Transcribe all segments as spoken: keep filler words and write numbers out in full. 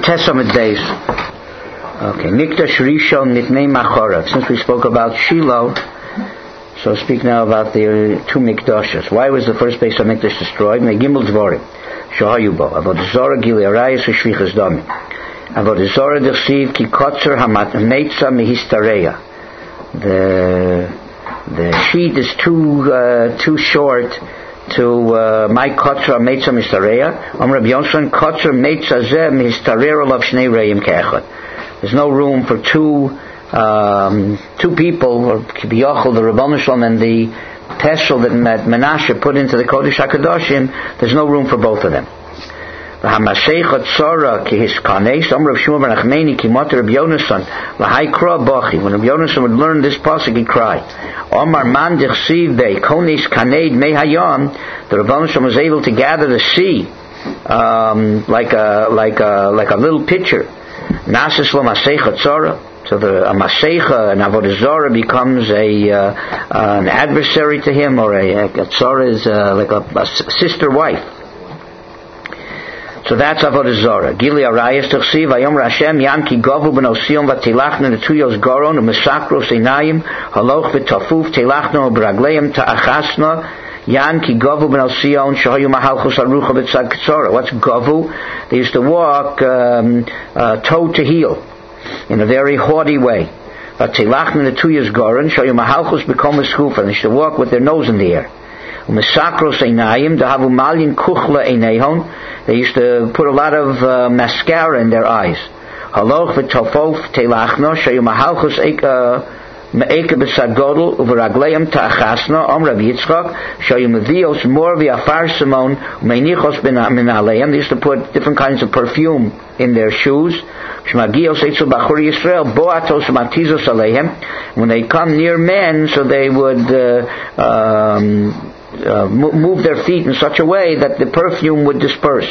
Tesamid days. Okay, Mikdash Rishon Nitnei Machorav. Since we spoke about Shiloh, so speak now about the two Mikdashes. Why was the first base of Mikdash destroyed? Megimel Dvorim. Shohayu bo. Avodah Zorah Gilui Arayos U'Shvichas Damim. Avodah Zorah Dechsiv Ki Kotzer HaMeitza Mehistareya. The the sheet is too uh, too short to uh, my Kotzer HaMeitza Mehistareya. Om Rabbi Yochanan Kotzer Meitza Zeh Mehistareya Olav Shnei Reim Ke'echad. There's no room for two um, two people, or Kibiyachol, the Rabban Shalom, and the Teshel that Menashe put into the Kodesh HaKadoshim. There's no room for both of them. When Rabbi Yonasan would learn this pasuk, he cried. Omar man dichsiv bei konis kaneid mei hayam. The Rabban Shalom was able to gather the sea um, like a like a like a little pitcher. Nasis lo maseicha tzara. So the a maseicha, an avodah zara, becomes a uh, an adversary to him, or a, a tzara is uh, like a, a sister wife. So that's avodah zara. Gili arayis t'chsiv vayom Rashem yam ki gavu ben osiyon v'tilachna netuyos goron u'mesakros einayim haloch v'tafuf tilachna u'bragleim ta'achasna. Yan ki gavu ben osiyon shahayu mahalchus arucha b'tzad k'tzara. What's gavu? They used to walk um, uh, toe to heel in a very haughty way. V'tilachna netuyos goron shahayu mahalchus become a schufa. They used to walk with their nose in the air. U'mesakros einayim dahavu malyin kuchla einayhon. They used to put a lot of uh, mascara in their eyes. Haloch v'tofof telachno shayu mahalchus me'eka b'sad godel u'v'ragleim ta'achasna om Rabbi Yitzchak shayu mevios mor v'afar simon u'meinichos min aleim. They used to put different kinds of perfume in their shoes. Shmagios eitzu b'achur Yisrael boatos matizos aleihem. When they come near men, so they would uh, um, Uh, move their feet in such a way that the perfume would disperse.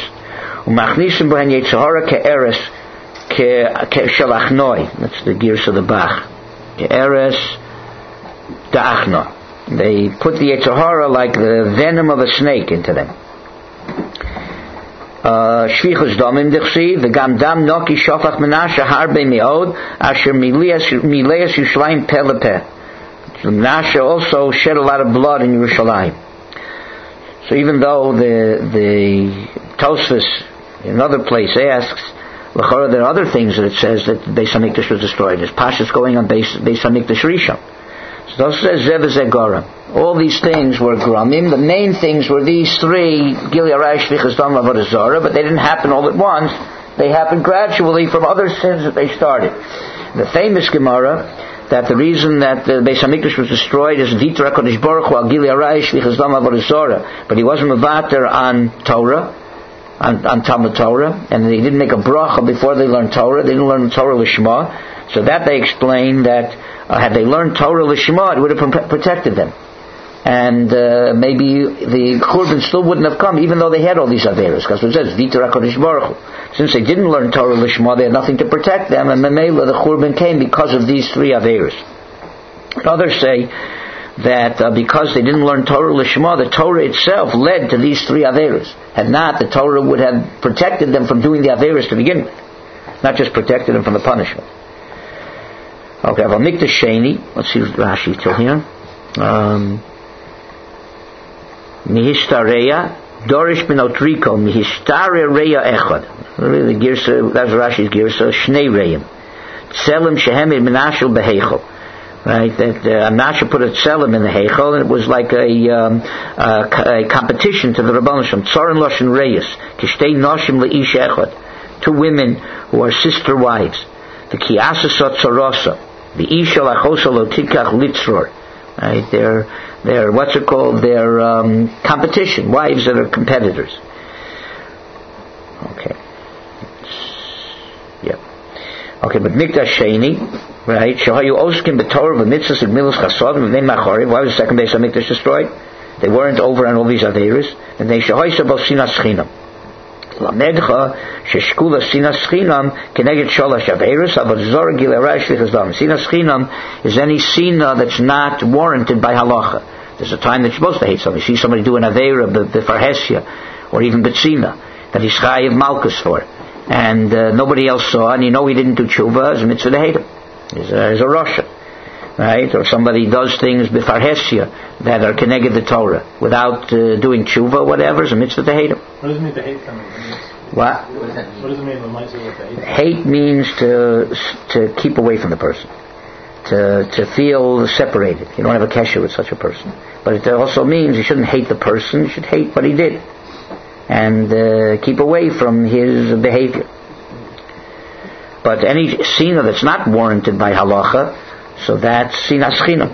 That's the gears of the Bach. They put the Yetzer Hara like the venom of a snake into them. Shvichus damim dichsiv v'gam dam noki shofach Menashe harbe meod asher mileas Yerushalayim peh lepeh. Menashe also shed a lot of blood in Yerushalayim. So even though the the Tosfos in another place asks, there are other things that it says that Beis Hamikdash was destroyed. There's Pashas going on Beis Hamikdash Rishon. So Tosfos says Zev Zegara. All these things were Gramim. The main things were these three: Gilui Arayos, Shvichas Damim, Avodah Zara. But they didn't happen all at once. They happened gradually from other sins that they started. The famous Gemara, that the reason that the Beis Hamikdash was destroyed is Vitra HaKadosh Baruch Hu al Gilui Arayos Shvichas Damim Avodah Zara, but he wasn't mevater on Torah, on, on Talmud Torah, and they didn't make a bracha before they learned Torah. They didn't learn Torah Lishma, so that they explained that uh, had they learned Torah Lishma, it would have protected them, and uh, maybe the Churban still wouldn't have come, even though they had all these averos, because it says Vitra HaKadosh Baruch Hu. Since they didn't learn Torah Lishma, they had nothing to protect them, and Memela, the Churban came because of these three averos. Others say that uh, because they didn't learn Torah Lishma, the Torah itself led to these three averos. Had not, the Torah would have protected them from doing the averos to begin with, not just protected them from the punishment. Okay, Aval Mikdash Sheni. Let's see Rashi till here. Um, Mihistareya Dorish bin Otriko Mihistare Reya Echad. Really, Girsa, that's Rashi's Girsa. Shnei Reyim. Tselem Shehem in Menashe Behechel. Right, that uh, Menashe put a tselem in the Heichel, and it was like a, um, a, a competition to the Rabban Shalom. Tzorin Loshen Reyes, Kishtei Noshim Leish Echad, two women who are sister wives. The Kiasasot Tzorosa, the Isha Lachosa Lotikach Litzror. Right, they're they're what's it called? They're um, competition, wives that are competitors. Okay. Yep. Okay, but Mikdash Sheni. Right? Shahayu Oskim b'Torah v'mitzvahs v'milos chasodim v'nei machariv. Why was the second Beis Hamikdash destroyed? They weren't over on all these averos, and they shahayu bo sinas chinam. Lamedcha sheshkula sinas chinam keneged sholosh averos avodah zara gilui arayos shvichas damim. Sinas chinam is any sina that's not warranted by halacha. There's a time that you're supposed to hate somebody. You see somebody do an avera b'farhesia or even b'tzina that he's chayiv malchus for. and uh, nobody else saw, and you know he didn't do tshuva, it's a mitzvah to hate him. He's a, he's a Rasha. Right? Or somebody does things b'farhesia that are connected the Torah without uh, doing tshuva, whatever, it's a mitzvah to hate him. What does it mean to hate someone? What? What does, what does it mean when mitzvah to hate? Hate means to to keep away from the person, to to feel separated. You don't have a kesher with such a person. But it also means you shouldn't hate the person; you should hate what he did, and uh, keep away from his behavior. But any sina that's not warranted by halacha, so that's sinas chinam.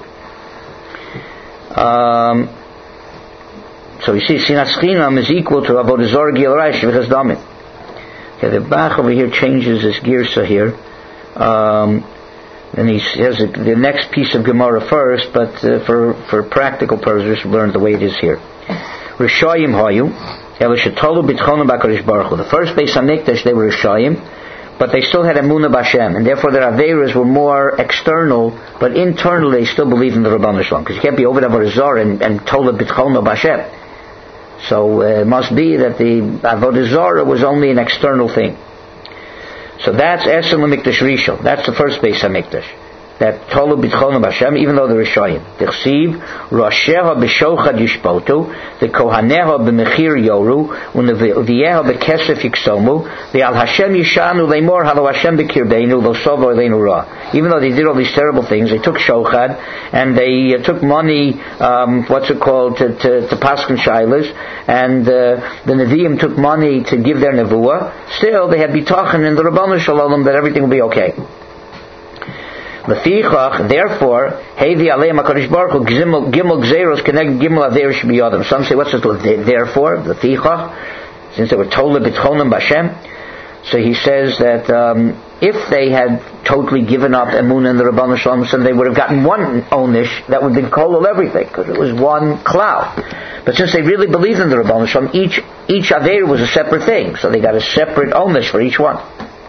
Um, so you see, sinas chinam is equal to avodah zarah gil raish v'chas damim. Okay, the Bach over here changes his girsa here. Um, and he has a, the next piece of Gemara first, but uh, for for practical purposes, we'll learn the way it is here. Rishayim hayu, elishatolu bitchonu b'Hakadosh Baruch Hu. The first Beis Hamikdash they were Rishayim, but they still had emunah b'Hashem, and therefore their averas were more external, but internally they still believed in the Rabbanu Shalom, because you can't be over avodah zarah and, and tola bitchonu b'Hashem. So uh, it must be that the avodah zarah was only an external thing. So that's Esem L'Mikdash Rishon. That's the first Beis Hamikdash. That Tolu B'Tchonu B'Hashem, even though they're Rishayim. T'chsiv, Rosheha B'Shochad Yishpotu, the Kohaneha B'Mechir Yoru, and the V'yeha B'Kesef Yiksomu, the Al Hashem Yishanu Leimor Halo Hashem B'Kirbeinu Lo Sovo Eleinu Ra. Even though they did all these terrible things, they took Shochad, and they uh, took money, um, what's it called, to, to, to Paskin Shailas, and uh, the Nevi'im took money to give their Nevuah. Still, they had B'Tachan in the Rabbanu Shalom that everything will be okay. Lefichach, therefore, Hevi Aleim HaKadosh Baruch Hu Gimel Gzeros Connect Gimel Averis B'Yodam. Some say, what's this? Therefore, Lefichach, since they were told B'Tchonim B'Hashem, so he says that um, if they had totally given up Emunah in the Rabbanu Shalom, so they would have gotten one Onish that would have been kolol everything, because it was one cloud. But since they really believed in the Rabbanu Shalom, each each Aver was a separate thing, so they got a separate Onish for each one.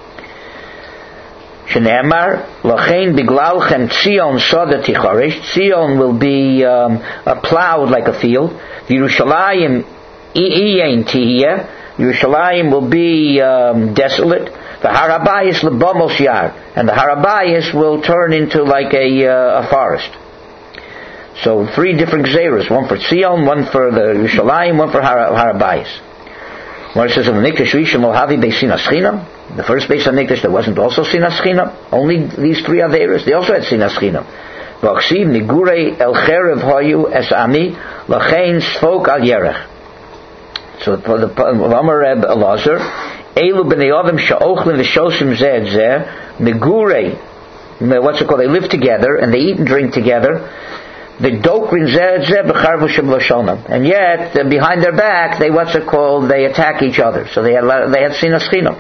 Shneemar Lachain Biglalchem Tzion Soda Ticharish. Tzion will be um, a plowed like a field. Yerushalayim Iyein Tihiyah. Yerushalayim will be um, desolate. The Harabayis Lebomos Yar, and the Harabayis will turn into like a, uh, a forest. So three different Gzeros: one for Tzion, one for the Yerushalayim, one for Har- Harabayis. When it says of the Mikdash Rishon Lo Havi Beisinas Chinam, the first Beis Hamikdash there wasn't also Sinas Chinam. Only these three Averas. They also had Sinas Chinam. V'achsiv Nigurei El Cherev Hayu Es Ami Lachein Sfok Al Yerech. So for the Amar Reb Elazar, Elu B'nei Adam Sha'ochlin V'Shosim Zeh Zeh Nigurei. What's it called? They live together and they eat and drink together. The dokrin zeh zeh b'charvu shem lashonam, and yet uh, behind their back they what's it called? They attack each other. So they had they had sinas chinam.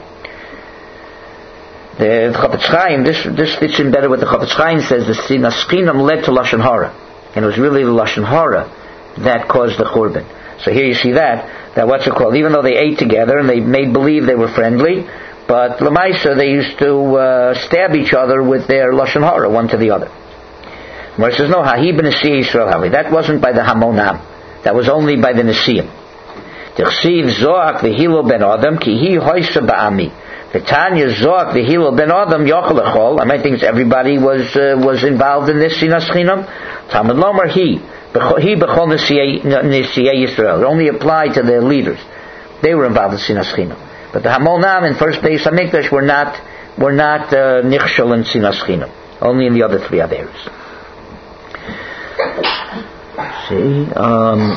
The Chafetz Chaim, this this fits in better with the Chafetz Chaim says the sinas chinam led to lashon hara, and it was really the lashon hara that caused the churban. So here you see that that what's it called? Even though they ate together and they made believe they were friendly, but lemaisa they used to uh, stab each other with their lashon hara one to the other. Where it says, no, Hahi b'Nesiya Yisrael Havi. That wasn't by the Hamonam. That was only by the Nesiyim. T'chsiv Zoak v'Hilo ben Adam ki hi hoysa ba'ami. V'tanya Zoak v'Hilo ben Adam yochel echol. I might think everybody was uh, was involved in this sinas chinam. Talmud Lomar he. He b'chol Nesiya Yisrael. It only applied to the leaders. They were involved in sinas chinam. But the Hamonam in first Beis Hamikdash were not, were not uh, nichshol in sinas chinam. Only in the other three Averos. See, um,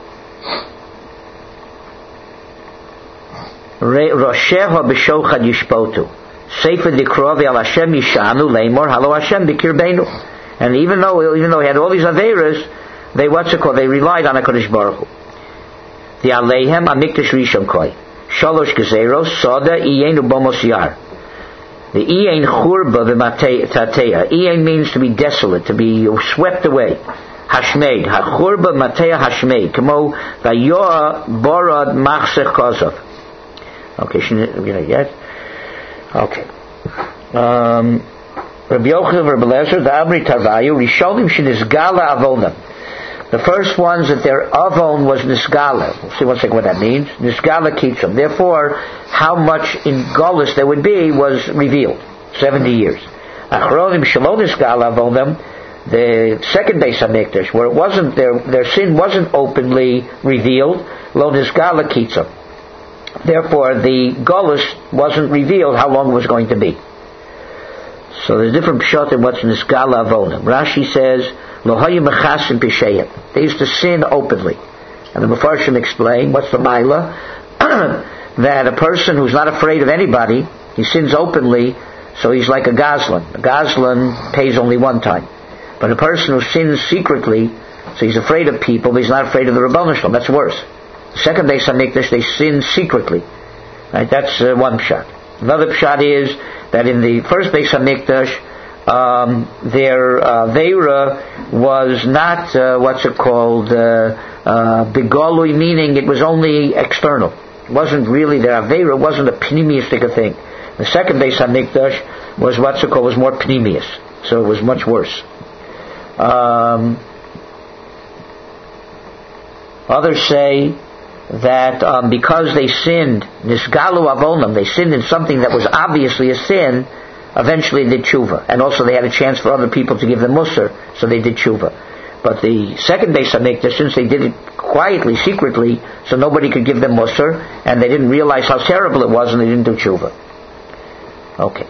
Rosheha b'Shochad Yishpotu. Sefer Dikrovi Al Hashem Yishanu Leimor Halo Hashem B'Kirbeinu. And even though even though he had all these averas, they what's it called? They relied on HaKadosh Baruch Hu. The Aleihem Amikdash Rishon Koi Shalosh Gezeros Soda Iyenu Bomos Yar. The Iyein Churba v'Tateya. Iyein means to be desolate, to be swept away. Hashmeid. HaChurba Mateya Hashmeid. Kamo Vayoa Borad Machsech Kozov. Okay, you know, yes? Okay. Um, Rabbi Yochanan Rabbi Lezer, the Amri Tarvayu, Rishonim Shinizgala Avodam. The first ones that their avon was nisgala. We'll see one second what that means. Nisgala kitzum. Therefore, how much in Golus there would be was revealed. Seventy years. Achronim shelo nisgala avonam. The second Beis Hamikdash, where it wasn't their their sin wasn't openly revealed. Lo nisgala kitzum. Therefore, the Golus wasn't revealed how long it was going to be. So there's different pshat in what's nisgala avonam. Rashi says, Lo hayu mechasim pishayim. They used to sin openly. And the Mefarshim explain, what's the maila? That a person who's not afraid of anybody, he sins openly, so he's like a gazlan. A gazlan pays only one time. But a person who sins secretly, so he's afraid of people, but he's not afraid of the Rebbeinu Shalom. That's worse. The second Beis Hamikdash, they sin secretly. Right? That's uh, one pshat. Another pshat is that in the first Beis Hamikdash, um, their uh, Veira was not, uh, what's it called, uh, uh, begolui, meaning it was only external. It wasn't really their Aveira, it wasn't a pneumiistic thing. The second Beis Hamikdash was what's it called, was more pneumius. So it was much worse. Um, others say that um, because they sinned, nisgalu avonam, they sinned in something that was obviously a sin, eventually they did tshuva. And also they had a chance for other people to give them musar, so they did tshuva. But the second Beis Hamikdash, since they did it quietly, secretly, so nobody could give them musar, and they didn't realize how terrible it was, and they didn't do tshuva. Okay.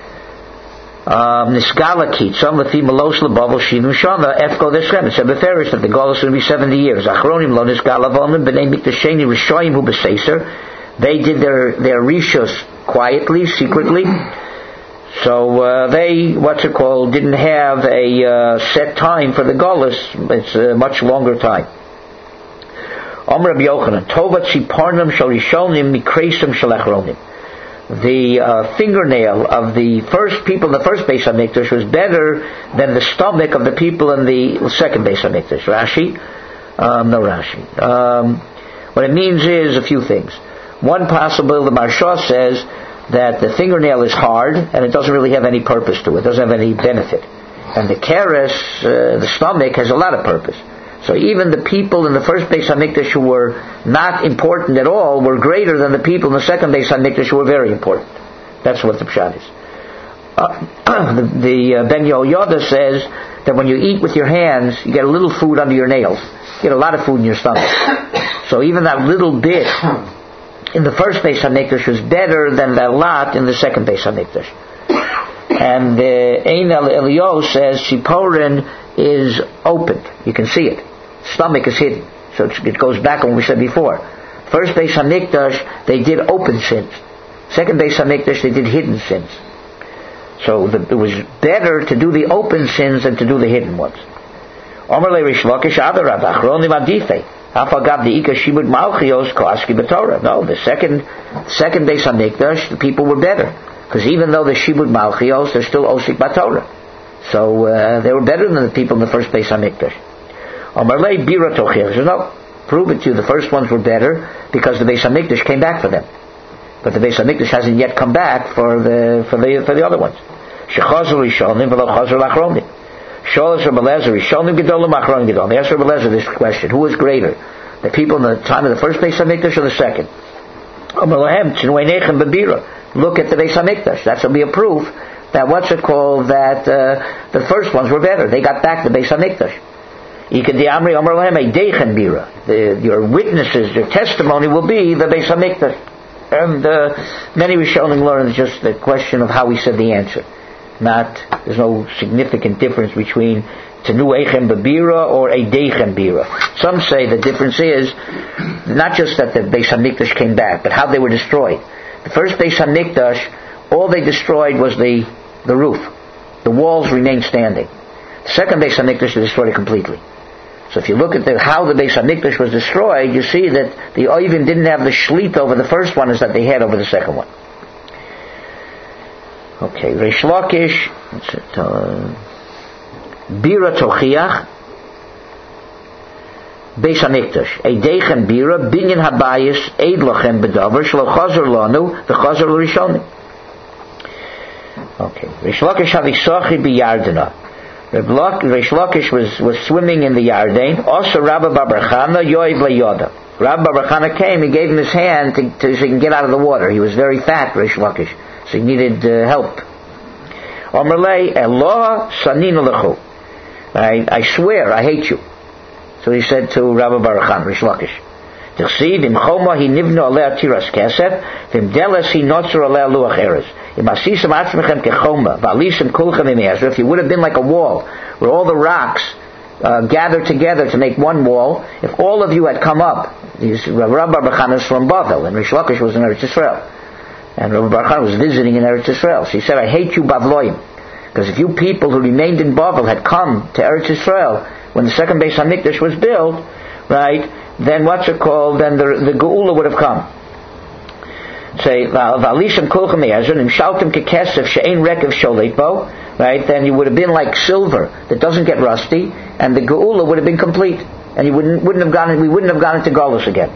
Nisgala kitzam lefi melos lebavel shivim shana efko deschem. It said beferish that the Golus would be seventy years. Achronim lo nisgala vonim b'nei miktasheni rishoyim hu b'seiser. They did their their rishos quietly, secretly. So uh, they, what's it called, didn't have a uh, set time for the Golus. It's a much longer time. Omer Rabbi Yochanan, Tovat Tziparnim Shel Rishonim Mikreisim Shel Achronim. The uh, fingernail of the first people in the first Beis Hamikdash was better than the stomach of the people in the second Beis Hamikdash. Rashi? Um, no Rashi. Um, what it means is a few things. One possible, the Marsha says that the fingernail is hard and it doesn't really have any purpose to it. It doesn't have any benefit. And the keres, uh, the stomach, has a lot of purpose. So even the people in the first Beis Hamikdash who were not important at all were greater than the people in the second Beis Hamikdash who were very important. That's what the pshat is. Uh, the the uh, Ben Yehoyada says that when you eat with your hands, you get a little food under your nails. You get a lot of food in your stomach. So even that little bit in the first Beis Hamikdash was better than that lot in the second Beis Hamikdash. And uh, Ein El Elio says Tziporin is opened. You can see it. Stomach is hidden. So it goes back on what we said before. First Beis Hamikdash, they did open sins. Second Beis Hamikdash, they did hidden sins. So the, it was better to do the open sins than to do the hidden ones. No, the second second Beis Hamikdash, the people were better. Because even though the Shibud Malchios, they're still Osik Batorah. So uh, they were better than the people in the first Beis Hamikdash. Omarlei Bira Tochir. So no, prove it to you. The first ones were better because the Beis Hamikdash came back for them. But the Beis Hamikdash hasn't yet come back for the for the for the other ones. Shechazor Rishonim v'lo Chazor Lachronim. Sholas Rabbi Lezer Rishonim Gedolim Achronim Gedolim. They asked Rabbi Lezer this question: who was greater, the people in the time of the first Beis Hamikdash or the second? Omarlehem Tznuei Nechem Bebira. Look at the Beis Hamikdash. That will be a proof that what's it called, that uh, the first ones were better. They got back the Beis Hamikdash. Your witnesses, your testimony will be the Beis Hamikdash. And uh, many Rishonim learn just the question of how he said the answer. Not, there's no significant difference between Tenu Eichem Bebira or a Deichem Bira. Some say the difference is not just that the Beis Hamikdash came back, but how they were destroyed. The first Beis Hamikdash, all they destroyed was the, the roof. The walls remained standing. The second Beis Hamikdash, they destroyed it completely. So if you look at the, how the Beis Hamikdash was destroyed, you see that the Oivim didn't have the shlit over the first one as that they had over the second one. Okay, Reish Lakish, Bira Tochiach, Beis Hamikdash, Eidechem Bira, Binyan Habayis, Eid Lochem Bedavar, Shlo Chazor Lanu, the Chazor Rishonim. Okay, Reish Lakish Havisachi Biyardana. Reish Lakish was, was swimming in the Yarden. Also Rabbi Bar Chana Yoiv LaYoda. Rabbi Bar Chana came and gave him his hand to, to, so he can get out of the water. He was very fat, Reish Lakish, so he needed uh, help. Omerlei Eloah Sanina Lechu. I, I swear, I hate you. So he said to Rabbi Bar Chana, Reish Lakish, T'chsiv im choma hi nivnu alei tiras kesef, v'im deles hi notzer alei luach eres. Im asisem atzmechem kechoma, v'alisem kulchem im ezra. If you would have been like a wall, where all the rocks uh, gathered together to make one wall, if all of you had come up, these Rabbi Bar Chana is from Bavel, and Reish Lakish was in Eretz Yisrael, and Rabbi Bar Chana was visiting in Eretz Yisrael. So he said, I hate you Bavloim, because if you people who remained in Bavel had come to Eretz Yisrael when the second Beis HaMikdash was built, right, then what's it called? Then the, the Geula would have come. Say, V'alishem kulchem me'ezron, im shaltem kekesef she'ein rekev sholet bo, right, then you would have been like silver that doesn't get rusty, and the Geula would have been complete. And you wouldn't, wouldn't have gone, we wouldn't have gone into Golus again.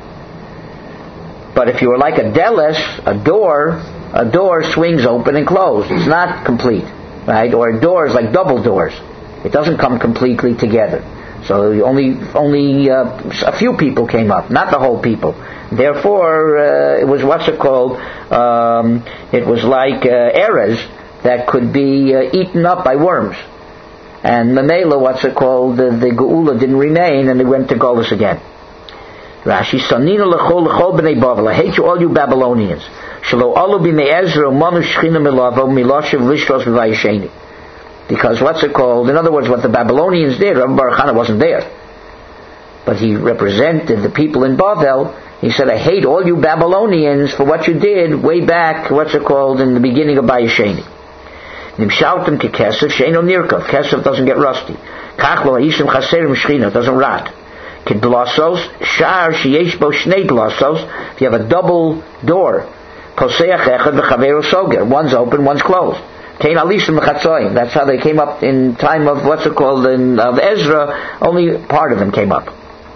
But if you were like a deles, a door, a door swings open and closed. It's not complete, right? Or a door is like double doors. It doesn't come completely together. So only only uh, a few people came up, not the whole people. Therefore, uh, it was what's it called? Um, it was like uh, erez that could be uh, eaten up by worms. And Mamela, what's it called? The, the Geula didn't remain, and they went to Golus again. Rashi, Sanina lechol lechol b'nei Bavel. I hate you, all you Babylonians. Shelo alu b'mei Ezra manu shchina milavo miloshev lishros v'vayisheni. Because what's it called? In other words, what the Babylonians did, Rabbi Bar Chana wasn't there, but he represented the people in Bavel. He said, I hate all you Babylonians for what you did way back, what's it called, in the beginning of Bayesheni. Nimshautem ke kesef she'eno nirkov. Kesef doesn't get rusty. Kach lo ha'ishim chaserim shchina, doesn't rot. Kid blasos, shar sheyesh bo shnei blasos. If you have a double door, koseach echad v'chaveru soger. One's open, one's closed. That's how they came up in time of what's it called in of Ezra. Only part of them came up.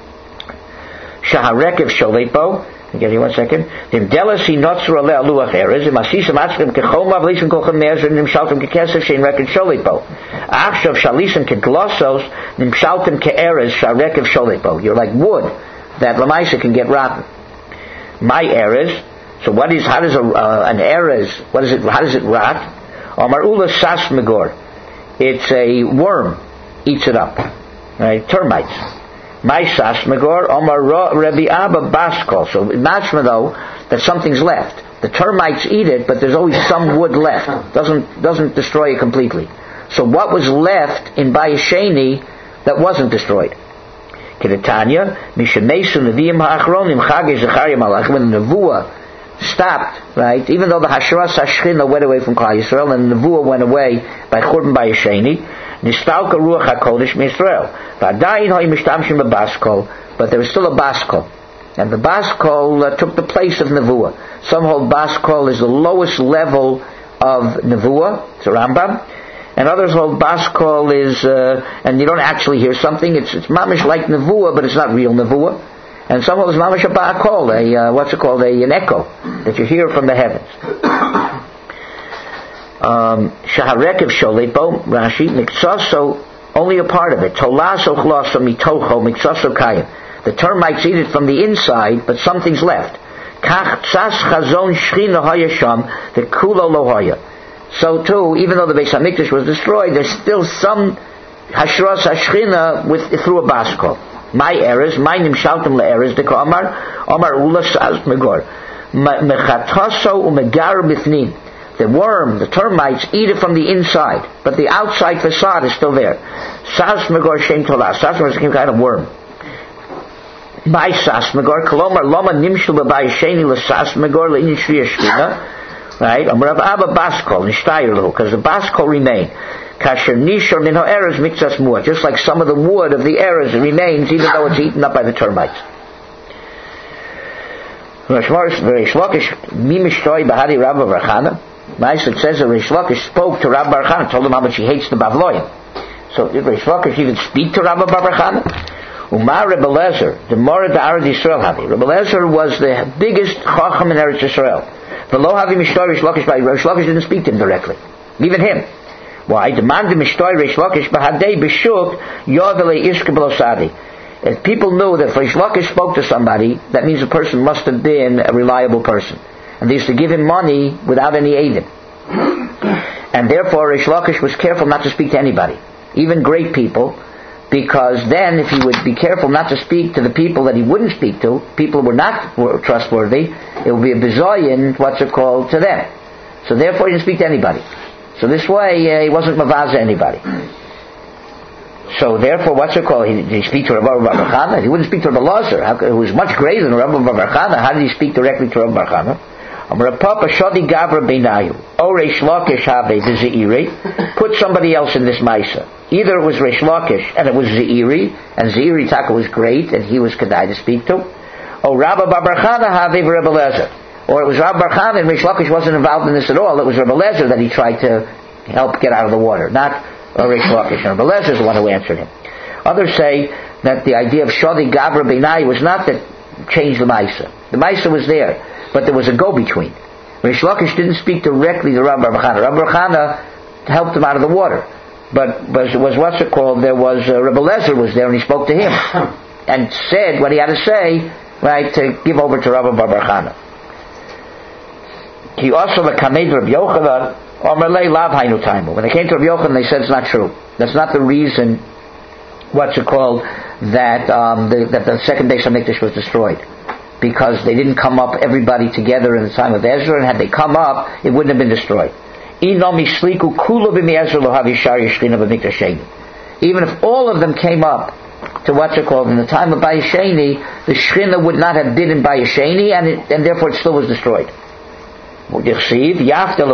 Shaharekev sholepo. I'll give you one second. Im delasi notzru alei aluach erez. Im asisem atzkem kechoma v'lisem kolchem me'ezra nimshaltem kekesef shein rekev sholepo. Achshav shalisem keglosos nimshaltem ke'erez shaharekev sholepo. You're like wood that lamaisa can get rotten. My erez. So what is? How does a, uh, an erez? What is it? How does it rot? Amar ula sas megor. It's a worm eats it up, right? Termites. My sas megor. Amar Rabbi Abba baskol. So imagine though that something's left. The termites eat it, but there's always some wood left. Doesn't doesn't destroy it completely. So what was left in Bayesheni that wasn't destroyed? Kedetanya mishemesu neviim ha'achronim chagei Zechariah malach when the nevuah stopped, right? Even though the Hashras Hashchina went away from Klal Yisrael and the Nevuah went away by Churban Bayesheni, Nistalka Ruach HaKodesh Yisrael. V'adayin ha'im mishtamshim b'baskol, but there was still a baskol, and the baskol uh, took the place of Nevuah. Some hold baskol is the lowest level of Nevuah. It's a Rambam. And others hold baskol is, uh, and you don't actually hear something. It's it's mamish like Nevuah, but it's not real Nevuah. And some of us mamash a ba'akol, a uh, what's it called, a, an echo that you hear from the heavens. Shaharekev sholepo, Rashi, miksaso, only a part of it. Tolaso chlaso mitocho miksaso kayim. The termites eat it from the inside, but something's left. Kach tsas chazon shchina hayasham, the kulo lo haya. So too, even though the Beis HaMikdash was destroyed, there's still some hashras hashchina with through a baskol. My errors, my nimshaltem le'erres, deka Omar, Omar ula saz megor. Mechataso umegar bifnim. The worm, the termites eat it from the inside, but the outside facade is still there. Saz megor shem tolah. Saz megor is some kind of worm. My saz megor, kolomar loma nimshul b'bayesheni l'saz megor le'in shriya shkina. Right? Omar Abba baskol, nishtayerlu, because the baskol remained. Kasher nishor min ha'erez mikzas muah. Just like some of the wood of the erez remains, even though it's eaten up by the termites. Reish Lakish, mi mishtoi b'hadi Rabbi Bar Chana. Nice, it says that Reish Lakish spoke to Rabbi Bar Chana, told him how much he hates the Bavloim. So did Reish Lakish even speak to Rabbi Bar Chana? Umar Rebbe Lezer, the Morad Arad Yisrael Havi. Rebbe Lezer was the biggest chacham in Eretz Yisrael. The lo havi mishtoi Reish Lakish, Reish Lakish didn't speak to him directly. Even him. Why? Demanded Mishtoi Reish Lakish Bahadei B'Shuk Yodele Ishka B'Losadi. If people knew that if Reish Lakish spoke to somebody, that means the person must have been a reliable person. And they used to give him money without any aid. And therefore Reish Lakish was careful not to speak to anybody, even great people, because then if he would be careful not to speak to the people that he wouldn't speak to, people who were not were trustworthy, it would be a bizoyin, what's it called, to them. So therefore he didn't speak to anybody. So this way uh, he wasn't mavaza anybody. So therefore, what's it called? He, did he speak to Rabbi Bar Chana? He wouldn't speak to Rabbi Lazar, who was much greater than Rabbi Bar Chana. How did he speak directly to Rabbi Bar Chana? Put somebody else in this Maisa. Either it was Reish Lakish and it was Zeiri, and Zeiri Taka was great and he was Kedai to speak to, or Rabbi Bar Chana Haviv Rabbi Lezer. Or it was Rabbi Bar Chana and Reish Lakish wasn't involved in this at all. It was Rabbi Lezer that he tried to help get out of the water, not or Reish Lakish. And Rabbi Lezer is the one who answered him. Others say that the idea of Shadi Gavra Beinai was not to change the Maisa. The Maisa was there, but there was a go-between. Reish Lakish didn't speak directly to Rabbi Bar Chana. Rabbi Bar Chana helped him out of the water. But was, was what's it called? There was uh, Rabbi Lezer was there and he spoke to him and said what he had to say, right, to give over to Rabbi Bar Chana. He also the Kamed Rabbi Yochanan. When they came to Rabbi Yochanan, they said it's not true. That's not the reason, what's it called, that um, the, that the second Beis HaMikdash was destroyed. Because they didn't come up everybody together in the time of Ezra, and had they come up, it wouldn't have been destroyed. Even if all of them came up to what's it called, in the time of Bayesheni, the Shechina would not have been in Bayesheni, and, it, and therefore it still was destroyed. Even though the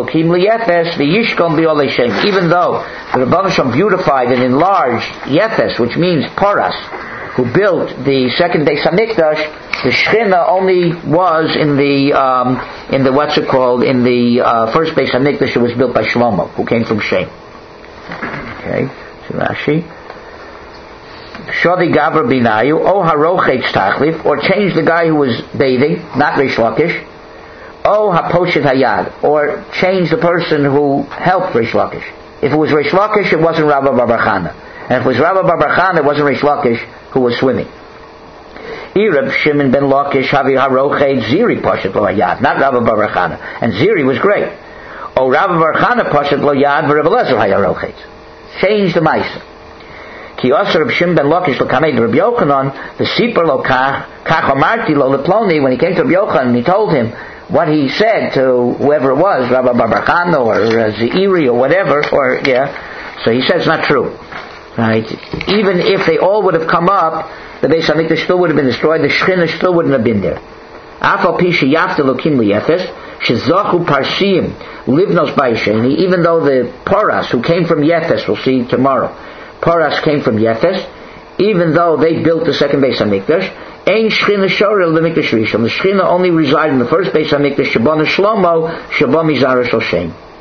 Rebbeinu Shalom beautified and enlarged Yefes, which means Paras, who built the second Beis HaMikdash, the Shechina only was in the um, in the what's it called in the uh, first Beis HaMikdash that was built by Shlomo, who came from Shem. Okay, so Rashi. Shadi Gavra Binayu, O Harochet Tachlif, or change the guy who was bathing, not Reish Lakish. O Haposhet Hayad, or change the person who helped Reish Lakish. If it was Reish Lakish, it wasn't Rabbi Bar Chana. And if it was Rabbi Bar Chana, it wasn't Reish Lakish who was swimming. Irab Shimon ben Lakish Havi Harochet Ziri Poshet Lo Hayad, not Rabbi Bar Chana. And Ziri was great. O Rabbi Bar Chana Poshet Lo Hayad, Rabbi Lezer Hayarochet. Change the Maisa. Ki Osir Reb Shimon ben Lakish Lo Kamed Rabbi Yochanan, the Sipar Lo Kach, Kach Amarti Lo Leploni, when he came to Rabbi Yochanan, he told him what he said to whoever it was, Rabbi Bar Chana or uh, Zeiri or whatever, or, yeah. So he said it's not true. Right? Even if they all would have come up, the Beis HaMikdash still would have been destroyed, the Shechina still wouldn't have been there. Afal pi sheyafta lokim liyefes, shezachu parshim, livnos bayesheni, even though the Paras, who came from Yefes, we'll see tomorrow, Paras came from Yefes, even though they built the second Beis HaMikdash, Ein Shechina Shorel L'Mikdash Rishon. The Shechina only resided in the first Beis HaMikdash, Shabbat Shlomo, Shabbat Mizara Shel Shem.